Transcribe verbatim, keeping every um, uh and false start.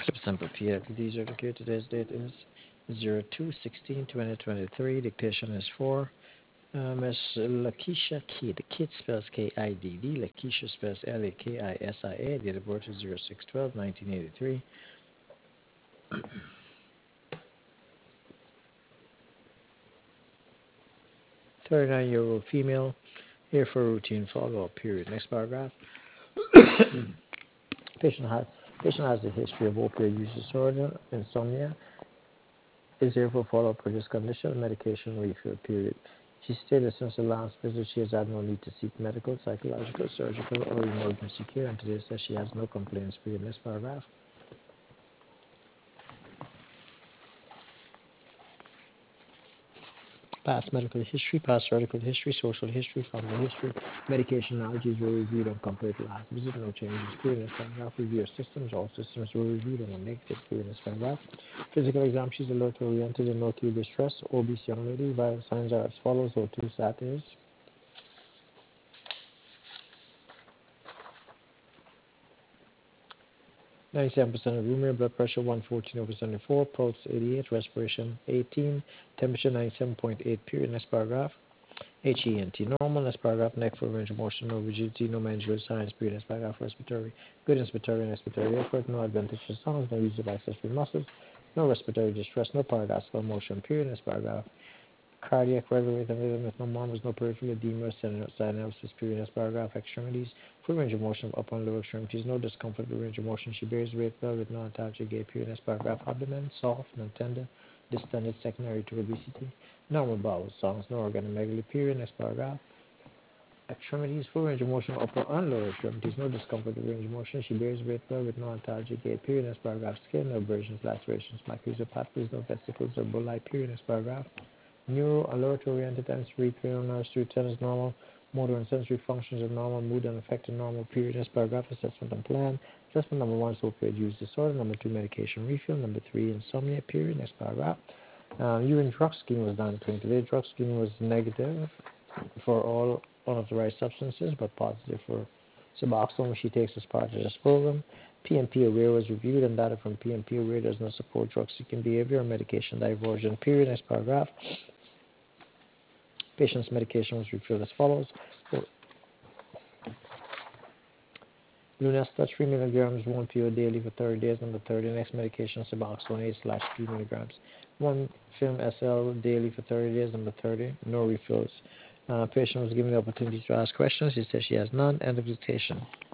one hundred percent prepared. These are the today's date is zero two sixteen twenty twenty-three. Dictation is for uh, Miss Lakeisha Kidd. Kidd spells K I D D. Lakeisha spells L A K I S I A. Date of birth is zero six twelve nineteen eighty-three. thirty-nine-year-old female, here for routine follow-up period. Next paragraph. Patient has, patient has a history of opioid use disorder, insomnia, is here for follow-up for this condition, medication refill period. She stated since the last visit she has had no need to seek medical, psychological, surgical, or emergency care, and today says she has no complaints period. Next paragraph. Past medical history, past surgical history, social history, family history, medication allergies were reviewed and compared to last visit, no changes. Clearance paragraph, review your systems, all systems were reviewed and a negative. Clearance paragraph. Physical exam, she's alert oriented and no cue distress. Obese young lady, vital signs are as follows: O two sat is ninety-seven percent of room air, blood pressure one fourteen over seventy-four, pulse eighty-eight, respiration eighteen, temperature ninety-seven point eight, period. Next paragraph. H E N T, normal. Next paragraph. Neck for range of motion, no rigidity, no mandibular signs, period. Next paragraph. Respiratory, good inspiratory and expiratory effort, no adventitious sounds, no use of accessory muscles, no respiratory distress, no paradoxical motion, period. Next paragraph. Cardiac regular rhythm, rhythm with no murmurs, no peripheral edema, cyanosis, period. Next paragraph. Extremities, full range of motion of upper and lower extremities, no discomfort with range of motion. She bears weight well with no antalgic gait, period. Next paragraph. Abdomen, soft, non-tender, distended, secondary to obesity. Normal bowel sounds, no organomegaly, period. Next paragraph. Extremities, full range of motion, upper and lower extremities, no discomfort with range of motion. She bears weight well with no antalgic gait, period. Next paragraph. Skin, no abrasions, lacerations, macular pathways, no vesicles or bullae, period. Next paragraph. Neuro, alert, oriented, and cerebral nerves through ten is normal. Motor and sensory functions are normal. Mood and affected normal, period. Next paragraph. Assessment and plan. Assessment number one is opioid use disorder. Number two, medication refill. Number three, insomnia, period. Next paragraph. Um, urine drug screening was done today. Drug screening was negative for all unauthorized right substances, but positive for Suboxone, which she takes as part of this program. P M P aware was reviewed, and data from P M P aware does not support drug seeking behavior or medication diversion. Period. Next paragraph. Patient's medication was refilled as follows. So, Lunesta three milligrams, one pill daily for thirty days. Number thirty. Next medication, Suboxone eight slash three milligrams. one film S L daily for thirty days. Number thirty. No refills. Uh, patient was given the opportunity to ask questions. She says she has none. End of dictation.